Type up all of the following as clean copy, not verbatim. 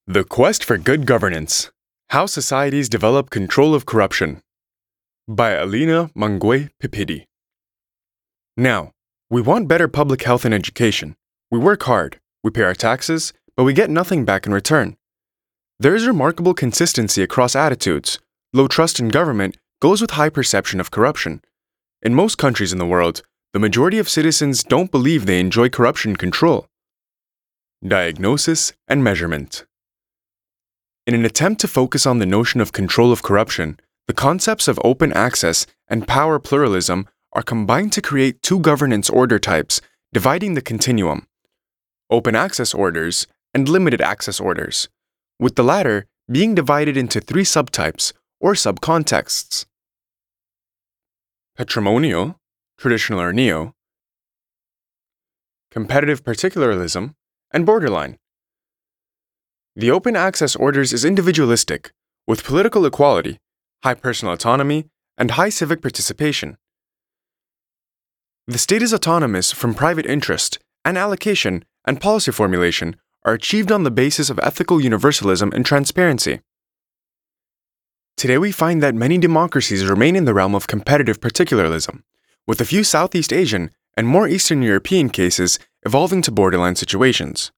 The Quest for Good Governance: How Societies Develop Control of Corruption by Alina Mangwe Pipidi. Now, we want better public health and education. We work hard, we pay our taxes, but we get nothing back in return. There is remarkable consistency across attitudes. Low trust in government goes with high perception of corruption. In most countries in the world, the majority of citizens don't believe they enjoy corruption control. Diagnosis and measurement. In an attempt to focus on the notion of control of corruption, the concepts of open access and power pluralism are combined to create two governance order types, dividing the continuum: open access orders and limited access orders, with the latter being divided into three subtypes or subcontexts: patrimonial, traditional or neo, competitive particularism, and borderline. The open access orders is individualistic, with political equality, high personal autonomy, and high civic participation. The state is autonomous from private interest, and allocation and policy formulation are achieved on the basis of ethical universalism and transparency. Today we find that many democracies remain in the realm of competitive particularism, with a few Southeast Asian and more Eastern European cases evolving to borderline situations.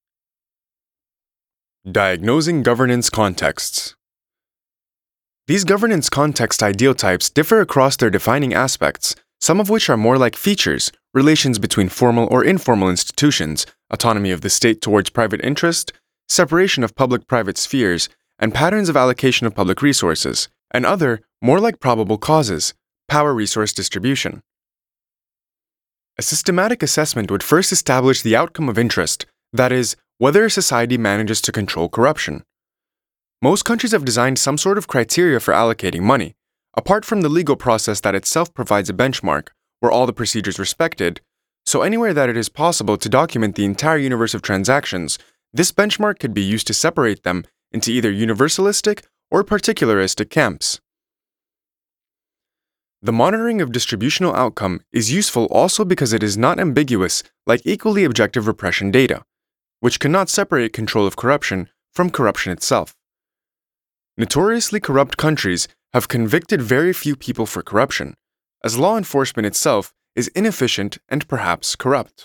Diagnosing governance contexts. These governance context ideal types differ across their defining aspects, some of which are more like features, relations between formal or informal institutions, autonomy of the state towards private interest, separation of public-private spheres, and patterns of allocation of public resources, and other, more like probable causes, power resource distribution. A systematic assessment would first establish the outcome of interest, that is, whether a society manages to control corruption. Most countries have designed some sort of criteria for allocating money, apart from the legal process that itself provides a benchmark where all the procedures respected, so anywhere that it is possible to document the entire universe of transactions, this benchmark could be used to separate them into either universalistic or particularistic camps. The monitoring of distributional outcome is useful also because it is not ambiguous like equally objective repression data, which cannot separate control of corruption from corruption itself. Notoriously corrupt countries have convicted very few people for corruption, as law enforcement itself is inefficient and perhaps corrupt.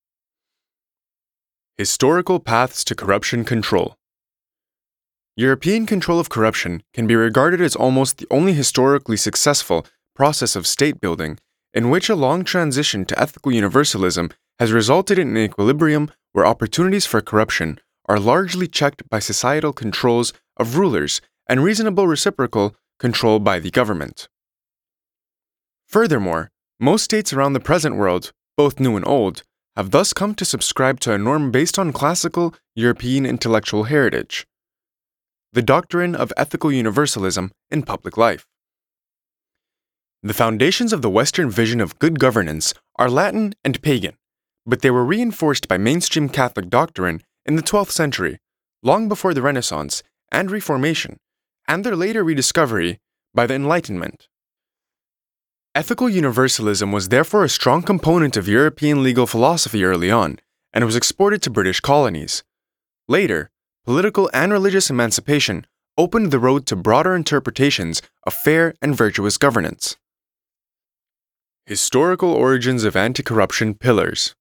Historical paths to corruption control. European control of corruption can be regarded as almost the only historically successful process of state building in which a long transition to ethical universalism has resulted in an equilibrium where opportunities for corruption are largely checked by societal controls of rulers and reasonable reciprocal control by the government. Furthermore, most states around the present world, both new and old, have thus come to subscribe to a norm based on classical European intellectual heritage: the doctrine of ethical universalism in public life. The foundations of the Western vision of good governance are Latin and pagan, but they were reinforced by mainstream Catholic doctrine in the 12th century, long before the Renaissance and Reformation, and their later rediscovery by the Enlightenment. Ethical universalism was therefore a strong component of European legal philosophy early on, and was exported to British colonies. Later, political and religious emancipation opened the road to broader interpretations of fair and virtuous governance. Historical origins of anti-corruption pillars.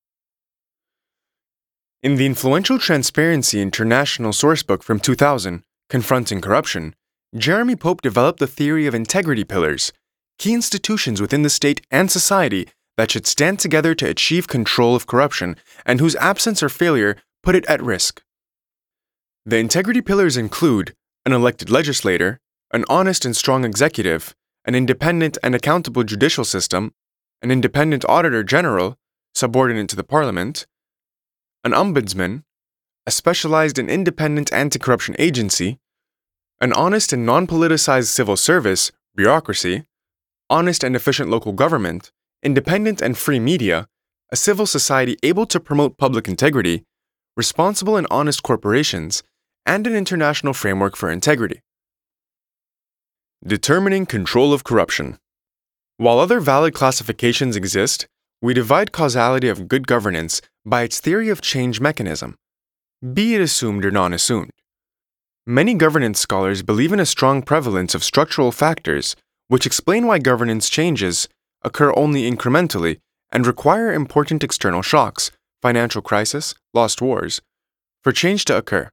In the influential Transparency International sourcebook from 2000, Confronting Corruption, Jeremy Pope developed the theory of integrity pillars, key institutions within the state and society that should stand together to achieve control of corruption and whose absence or failure put it at risk. The integrity pillars include an elected legislator, an honest and strong executive, an independent and accountable judicial system, an independent auditor general, subordinate to the parliament, an ombudsman, a specialized and independent anti-corruption agency, an honest and non-politicized civil service, bureaucracy, honest and efficient local government, independent and free media, a civil society able to promote public integrity, responsible and honest corporations, and an international framework for integrity. Determining control of corruption. While other valid classifications exist, we divide causality of good governance by its theory of change mechanism, be it assumed or non-assumed. Many governance scholars believe in a strong prevalence of structural factors, which explain why governance changes occur only incrementally and require important external shocks, financial crisis, lost wars, for change to occur.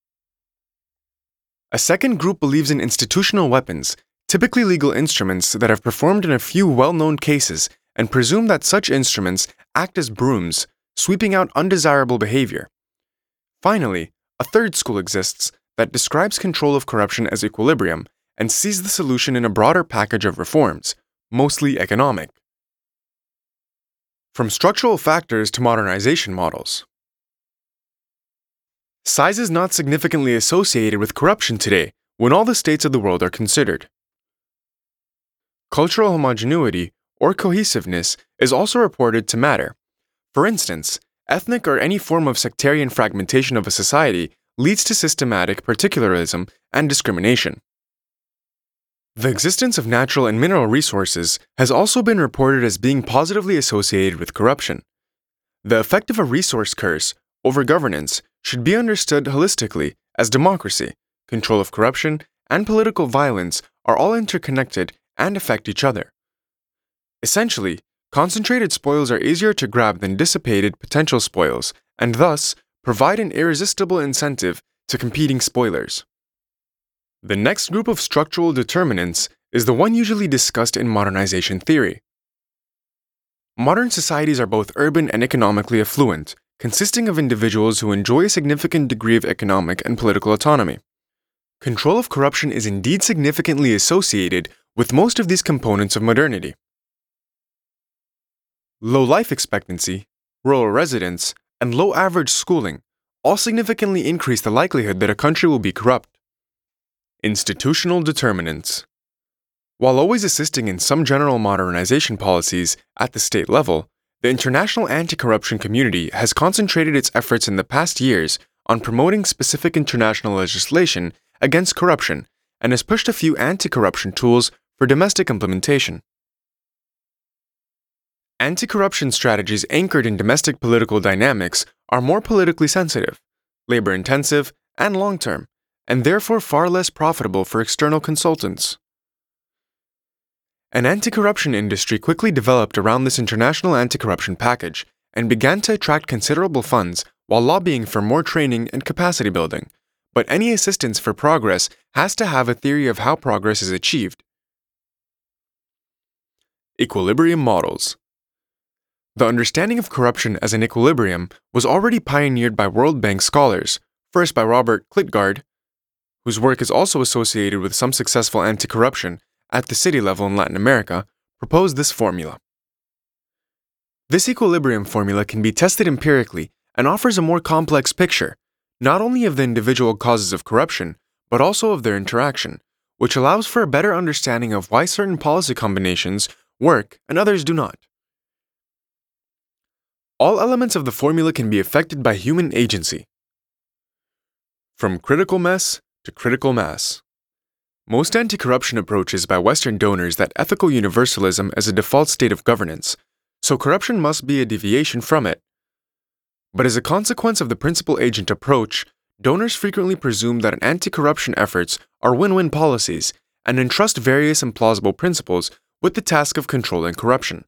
A second group believes in institutional weapons, typically legal instruments that have performed in a few well-known cases, and presume that such instruments act as brooms, sweeping out undesirable behavior. Finally, a third school exists that describes control of corruption as equilibrium and sees the solution in a broader package of reforms, mostly economic. From structural factors to modernization models. Size is not significantly associated with corruption today when all the states of the world are considered. Cultural homogeneity or cohesiveness is also reported to matter. For instance, ethnic or any form of sectarian fragmentation of a society leads to systematic particularism and discrimination. The existence of natural and mineral resources has also been reported as being positively associated with corruption. The effect of a resource curse over governance should be understood holistically as democracy, control of corruption, and political violence are all interconnected and affect each other. Essentially, concentrated spoils are easier to grab than dissipated potential spoils, and thus provide an irresistible incentive to competing spoilers. The next group of structural determinants is the one usually discussed in modernization theory. Modern societies are both urban and economically affluent, consisting of individuals who enjoy a significant degree of economic and political autonomy. Control of corruption is indeed significantly associated with most of these components of modernity. Low life expectancy, rural residence, and low average schooling all significantly increase the likelihood that a country will be corrupt. Institutional determinants. While always assisting in some general modernization policies at the state level, the international anti-corruption community has concentrated its efforts in the past years on promoting specific international legislation against corruption and has pushed a few anti-corruption tools for domestic implementation. Anti-corruption strategies anchored in domestic political dynamics are more politically sensitive, labor-intensive, and long-term, and therefore far less profitable for external consultants. An anti-corruption industry quickly developed around this international anti-corruption package and began to attract considerable funds while lobbying for more training and capacity building, but any assistance for progress has to have a theory of how progress is achieved. Equilibrium models. The understanding of corruption as an equilibrium was already pioneered by World Bank scholars, first by Robert Klitgaard, whose work is also associated with some successful anti-corruption at the city level in Latin America, proposed this formula. This equilibrium formula can be tested empirically and offers a more complex picture, not only of the individual causes of corruption, but also of their interaction, which allows for a better understanding of why certain policy combinations work and others do not. All elements of the formula can be affected by human agency. From critical mess to critical mass. Most anti-corruption approaches by Western donors that ethical universalism as a default state of governance, so corruption must be a deviation from it. But as a consequence of the principal-agent approach, donors frequently presume that anti-corruption efforts are win-win policies and entrust various implausible principles with the task of controlling corruption.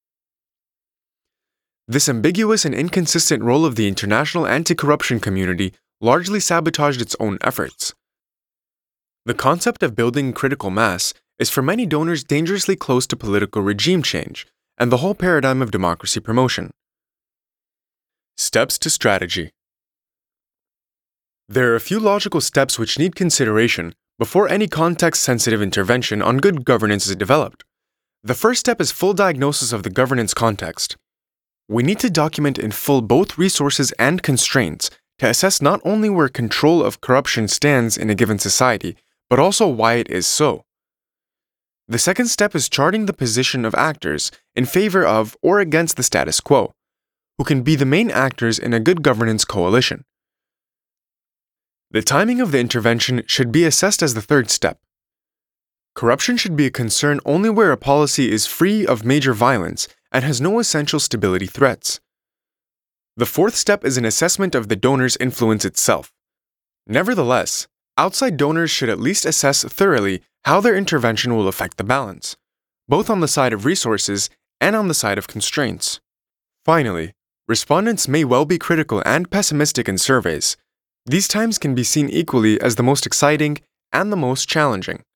This ambiguous and inconsistent role of the international anti-corruption community largely sabotaged its own efforts. The concept of building critical mass is for many donors dangerously close to political regime change and the whole paradigm of democracy promotion. Steps to strategy. There are a few logical steps which need consideration before any context-sensitive intervention on good governance is developed. The first step is full diagnosis of the governance context. We need to document in full both resources and constraints to assess not only where control of corruption stands in a given society, but also why it is so. The second step is charting the position of actors in favor of or against the status quo, who can be the main actors in a good governance coalition. The timing of the intervention should be assessed as the third step. Corruption should be a concern only where a policy is free of major violence and has no essential stability threats. The fourth step is an assessment of the donor's influence itself. Nevertheless, outside donors should at least assess thoroughly how their intervention will affect the balance, both on the side of resources and on the side of constraints. Finally, respondents may well be critical and pessimistic in surveys. These times can be seen equally as the most exciting and the most challenging.